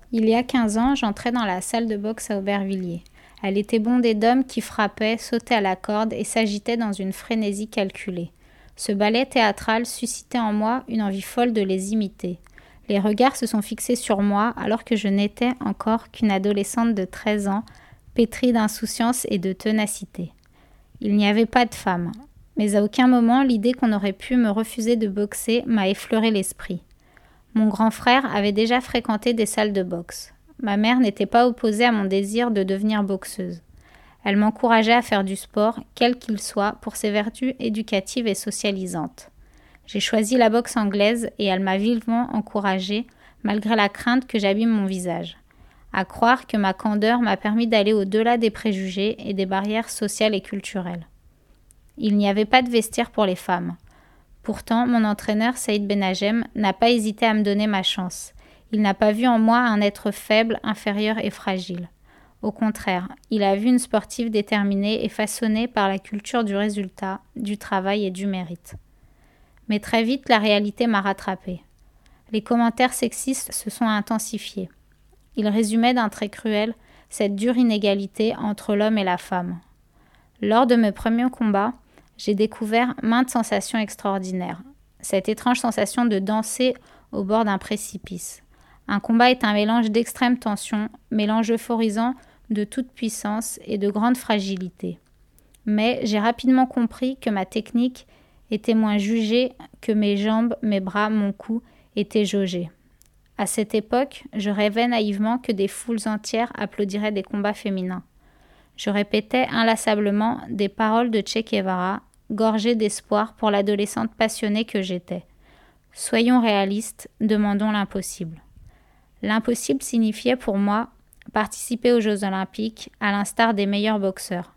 Il y a 15 ans, j'entrais dans la salle de boxe à Aubervilliers. Elle était bondée d'hommes qui frappaient, sautaient à la corde et s'agitaient dans une frénésie calculée. Ce ballet théâtral suscitait en moi une envie folle de les imiter. Les regards se sont fixés sur moi alors que je n'étais encore qu'une adolescente de 13 ans, pétrie d'insouciance et de ténacité. Il n'y avait pas de femmes, mais à aucun moment l'idée qu'on aurait pu me refuser de boxer m'a effleuré l'esprit. Mon grand frère avait déjà fréquenté des salles de boxe. Ma mère n'était pas opposée à mon désir de devenir boxeuse. Elle m'encourageait à faire du sport, quel qu'il soit, pour ses vertus éducatives et socialisantes. J'ai choisi la boxe anglaise et elle m'a vivement encouragée, malgré la crainte que j'abîme mon visage. À croire que ma candeur m'a permis d'aller au-delà des préjugés et des barrières sociales et culturelles. Il n'y avait pas de vestiaire pour les femmes. Pourtant, mon entraîneur Saïd Benagem n'a pas hésité à me donner ma chance. Il n'a pas vu en moi un être faible, inférieur et fragile. Au contraire, il a vu une sportive déterminée et façonnée par la culture du résultat, du travail et du mérite. Mais très vite, la réalité m'a rattrapée. Les commentaires sexistes se sont intensifiés. Ils résumaient d'un trait cruel cette dure inégalité entre l'homme et la femme. Lors de mes premiers combats, j'ai découvert maintes sensations extraordinaires. Cette étrange sensation de danser au bord d'un précipice. Un combat est un mélange d'extrême tension, mélange euphorisant de toute puissance et de grande fragilité. Mais j'ai rapidement compris que ma technique était moins jugée, que mes jambes, mes bras, mon cou étaient jaugés. À cette époque, je rêvais naïvement que des foules entières applaudiraient des combats féminins. Je répétais inlassablement des paroles de Che Guevara, gorgées d'espoir pour l'adolescente passionnée que j'étais. Soyons réalistes, demandons l'impossible. L'impossible signifiait pour moi participer aux Jeux Olympiques, à l'instar des meilleurs boxeurs.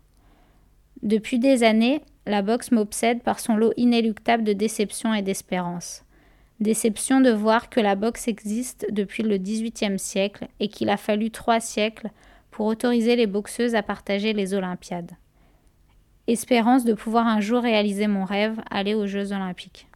Depuis des années, la boxe m'obsède par son lot inéluctable de déceptions et d'espérances. Déception de voir que la boxe existe depuis le XVIIIe siècle et qu'il a fallu 3 siècles pour autoriser les boxeuses à partager les Olympiades. Espérance de pouvoir un jour réaliser mon rêve, aller aux Jeux Olympiques.